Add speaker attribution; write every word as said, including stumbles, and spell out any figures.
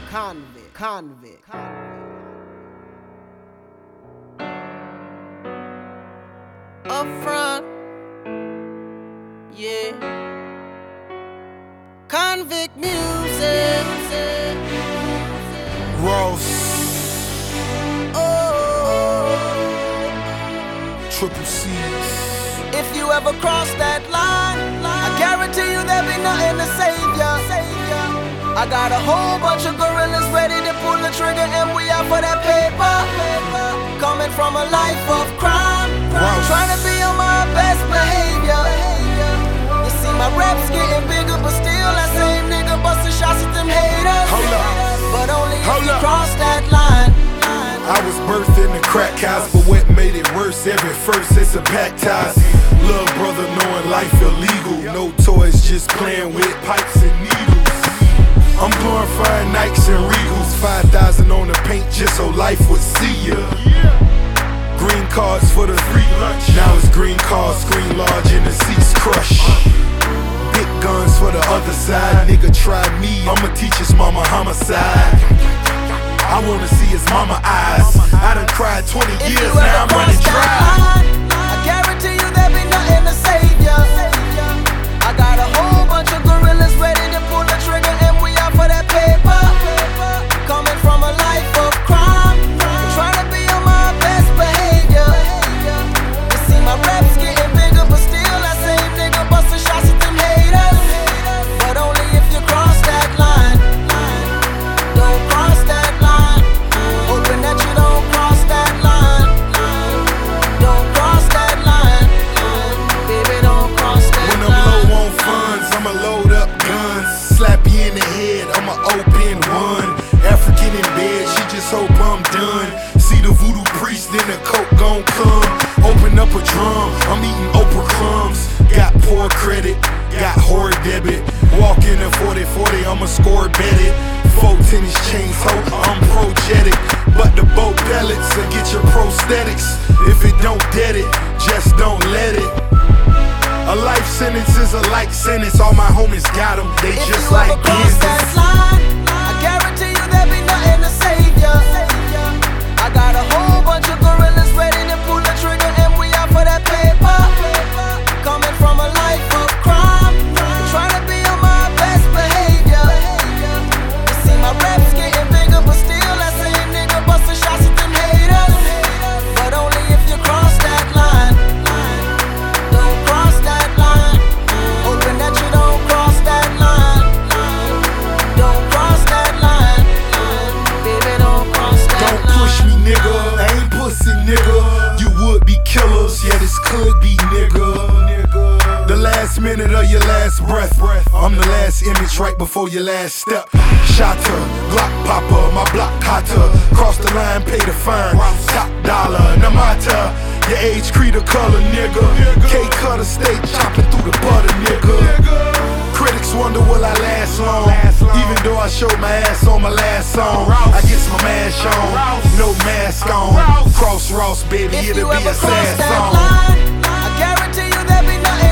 Speaker 1: convict, convict, convict. Up front, yeah. Convict music.
Speaker 2: Ross.
Speaker 1: Oh,
Speaker 2: Triple C's.
Speaker 1: if you ever cross that line, I guarantee you there'll be nothing to save ya. I got a whole bunch of gorillas ready to pull the trigger, and we out for that paper. Coming from a life of crime, trying to be on my best behavior. You see my reps getting bigger, but still that same nigga busting shots at them haters.
Speaker 2: Hold up.
Speaker 1: But only
Speaker 2: Hold
Speaker 1: if you
Speaker 2: up.
Speaker 1: cross that line.
Speaker 2: I was birthed in the crack house, but what made it worse? Every first it's a pack ties. Little brother knowing life illegal. No toys, just playing with pipes and needles. I'm glorifying Nikes and Regals. Five thousand on the paint just so life would see ya. Green cards for the free lunch. Now it's green cards, screen large and the seats crush. Big guns for the other side. Nigga try me, I'ma teach his mama homicide. I wanna see his mama eyes. I done cried twenty
Speaker 1: If
Speaker 2: years,
Speaker 1: you
Speaker 2: now
Speaker 1: ever
Speaker 2: I'm running
Speaker 1: cross that
Speaker 2: dry.
Speaker 1: line, I guarantee you there'll be nothing to save ya. I got a whole bunch of gorillas ready to pull the trigger, and we out for that paper. Coming from a life of crime, trying to be on my best behavior. You see my reps getting bigger, but still that same nigga busting shots at them haters. But only if you cross that line. Don't cross that line. Hoping that you don't cross that line. Don't cross that line. Baby, don't cross that
Speaker 2: When I'm
Speaker 1: line.
Speaker 2: low on funds, I'ma load up guns. Slap you in the head, I'ma open one. African in bed, she just hope I'm done. See the voodoo priest, then the coke gon' come. Open up a drum, I'm eating Oprah crumbs. Got poor credit, got whore debit. Walk in a forty forty, I'ma score bet it. Four tennis chains, hope I'm projetic. But the boat pellets will get your prosthetics. If it don't dead it, just don't let it. A life sentence is a like sentence. All my homies got them, they
Speaker 1: If
Speaker 2: just
Speaker 1: you
Speaker 2: like
Speaker 1: ever cross that
Speaker 2: Kansas.
Speaker 1: line, I guarantee you there'll be nothing to save ya. I got a whole bunch of gorillas ready to pull the trigger, and we out for that paper. Coming from a life of crime, trying to be on my best behavior. You see my reps getting bigger, but still that same nigga busting shots at them haters. But only if you cross that line. Don't cross that line. Hoping that you don't cross that line. Don't cross that line. Baby, don't cross that
Speaker 2: Don't
Speaker 1: line.
Speaker 2: push me, nigga. I ain't pussy, nigga. You would be killers, yeah, this could be, nigga. The last minute of your last breath. I'm the last image right before your last step. Shotter, Glock popper, my block hotter. Cross the line, pay the fine. Top dollar, Namata. Your age, creed, or color, nigga. K-cutter, stay chopping through the butter, nigga. Critics wonder will I last long. Even though I showed my ass on my last song, I get my mask on, no mask on. Cross Ross, baby,
Speaker 1: If
Speaker 2: it'll
Speaker 1: you
Speaker 2: be
Speaker 1: ever
Speaker 2: a
Speaker 1: cross
Speaker 2: sad
Speaker 1: that
Speaker 2: song.
Speaker 1: line, I guarantee you there'll be nothing